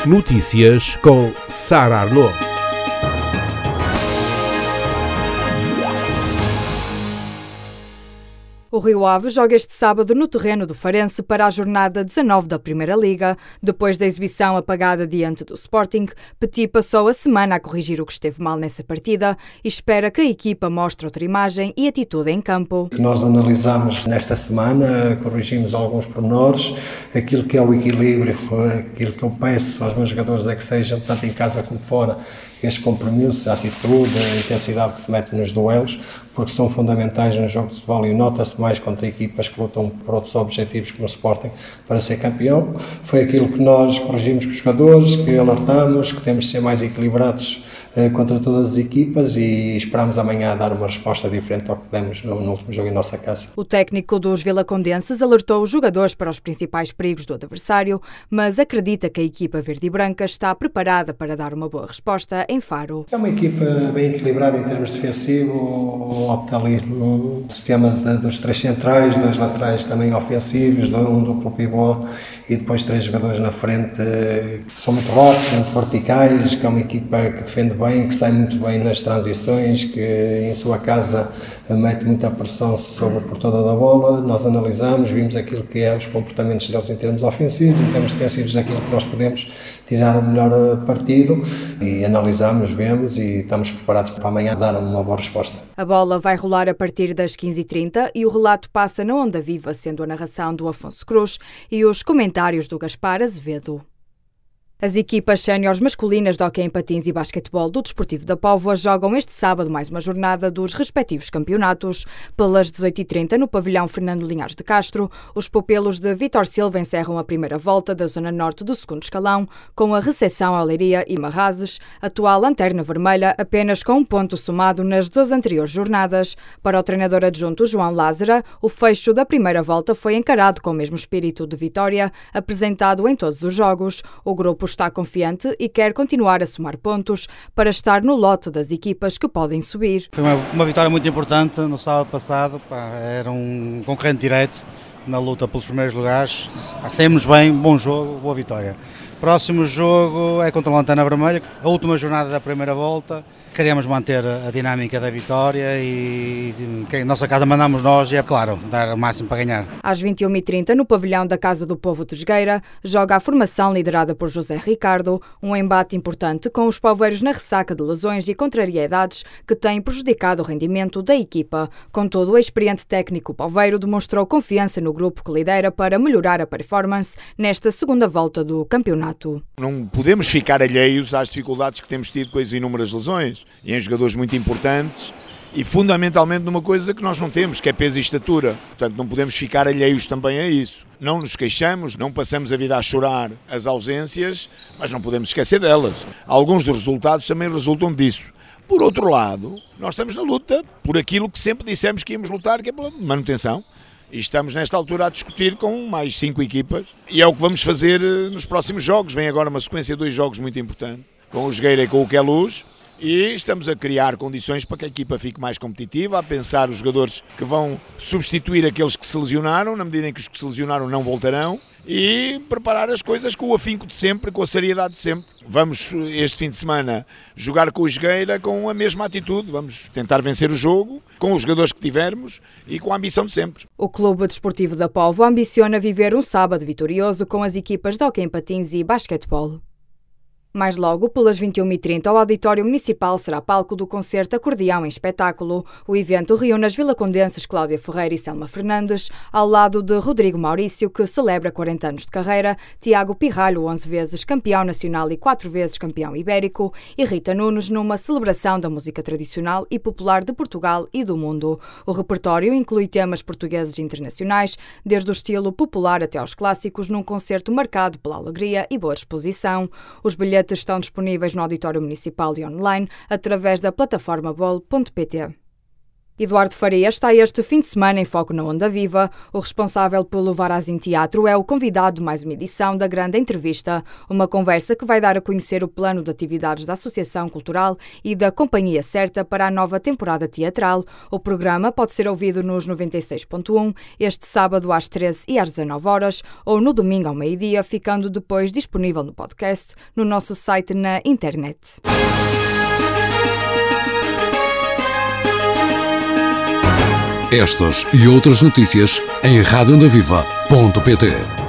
Notícias com Sara Arnaud. O Rio Ave joga este sábado no terreno do Farense para a jornada 19 da Primeira Liga. Depois da exibição apagada diante do Sporting, Petit passou a semana a corrigir o que esteve mal nessa partida e espera que a equipa mostre outra imagem e atitude em campo. Nós analisamos nesta semana, corrigimos alguns pormenores, aquilo que é o equilíbrio, aquilo que eu peço aos meus jogadores é que sejam, tanto em casa como fora, este compromisso, a atitude, a intensidade que se mete nos duelos, porque são fundamentais no jogo de futebol e nota-se mais contra equipas que lutam por outros objetivos como o Sporting para ser campeão. Foi aquilo que nós corrigimos com os jogadores, que alertamos, que temos de ser mais equilibrados contra todas as equipas e esperamos amanhã dar uma resposta diferente ao que demos no último jogo em nossa casa. O técnico dos vilacondenses alertou os jogadores para os principais perigos do adversário, mas acredita que a equipa verde e branca está preparada para dar uma boa resposta em Faro. É uma equipa bem equilibrada em termos defensivos, opta ali no sistema dos três centrais, dois laterais também ofensivos, um duplo pivô e depois três jogadores na frente que são muito fortes, muito verticais, que é uma equipa que defende bem, que sai muito bem nas transições, que em sua casa mete muita pressão sobre por toda a bola. Nós analisamos, vimos aquilo que é os comportamentos deles em termos ofensivos, em termos defensivos, aquilo que nós podemos tirar o melhor partido e analisamos, vemos e estamos preparados para amanhã dar uma boa resposta. A bola vai rolar a partir das 15h30 e o relato passa na Onda Viva, sendo a narração do Afonso Cruz e os comentários do Gaspar Azevedo. As equipas séniores masculinas de hóquei em patins e basquetebol do Desportivo da Póvoa jogam este sábado mais uma jornada dos respectivos campeonatos. Pelas 18h30, no pavilhão Fernando Linhares de Castro, os pupilos de Vítor Silva encerram a primeira volta da zona norte do segundo escalão, com a recepção a Leiria e Marrazes, atual lanterna vermelha, apenas com um ponto somado nas duas anteriores jornadas. Para o treinador adjunto João Lázara, o fecho da primeira volta foi encarado com o mesmo espírito de vitória apresentado em todos os jogos. O grupo está confiante e quer continuar a somar pontos para estar no lote das equipas que podem subir. Foi uma vitória muito importante no sábado passado, era um concorrente direto na luta pelos primeiros lugares, saímos bem, bom jogo, boa vitória. Próximo jogo é contra o Lanterna Vermelha, a última jornada da primeira volta. Queríamos manter a dinâmica da vitória e em nossa casa mandamos nós e é claro, dar o máximo para ganhar. Às 21h30, no pavilhão da Casa do Povo de Esgueira, joga a formação liderada por José Ricardo, um embate importante com os poveiros na ressaca de lesões e contrariedades que têm prejudicado o rendimento da equipa. Contudo, o experiente técnico poveiro demonstrou confiança no grupo que lidera para melhorar a performance nesta segunda volta do campeonato. Não podemos ficar alheios às dificuldades que temos tido com as inúmeras lesões e em jogadores muito importantes e fundamentalmente numa coisa que nós não temos, que é peso e estatura. Portanto, não podemos ficar alheios também a isso. Não nos queixamos, não passamos a vida a chorar as ausências, mas não podemos esquecer delas. Alguns dos resultados também resultam disso. Por outro lado, nós estamos na luta por aquilo que sempre dissemos que íamos lutar, que é pela manutenção. E estamos nesta altura a discutir com mais 5 equipas e é o que vamos fazer nos próximos jogos. Vem agora uma sequência de 2 jogos muito importante, com o Jogueira e com o Queluz. E estamos a criar condições para que a equipa fique mais competitiva, a pensar os jogadores que vão substituir aqueles que se lesionaram, na medida em que os que se lesionaram não voltarão, e preparar as coisas com o afinco de sempre, com a seriedade de sempre. Vamos, este fim de semana, jogar com o Jogueira com a mesma atitude. Vamos tentar vencer o jogo com os jogadores que tivermos e com a ambição de sempre. O Clube Desportivo da Póvoa ambiciona viver um sábado vitorioso com as equipas de hóquei em patins e basquetebol. Mais logo, pelas 21h30, o Auditório Municipal será palco do concerto Acordeão em Espetáculo. O evento reúne as vilacondenses Cláudia Ferreira e Selma Fernandes, ao lado de Rodrigo Maurício, que celebra 40 anos de carreira, Tiago Pirralho, 11 vezes campeão nacional e 4 vezes campeão ibérico, e Rita Nunes, numa celebração da música tradicional e popular de Portugal e do mundo. O repertório inclui temas portugueses e internacionais, desde o estilo popular até aos clássicos, num concerto marcado pela alegria e boa disposição. Os bilhetes estão disponíveis no Auditório Municipal e online através da plataforma bol.pt. Eduardo Faria está este fim de semana em foco na Onda Viva. O responsável pelo Varazim Teatro é o convidado de mais uma edição da Grande Entrevista, uma conversa que vai dar a conhecer o plano de atividades da Associação Cultural e da Companhia Certa para a nova temporada teatral. O programa pode ser ouvido nos 96.1, este sábado às 13 e às 19 horas ou no domingo ao meio-dia, ficando depois disponível no podcast no nosso site na internet. Estas e outras notícias em radioondaviva.pt.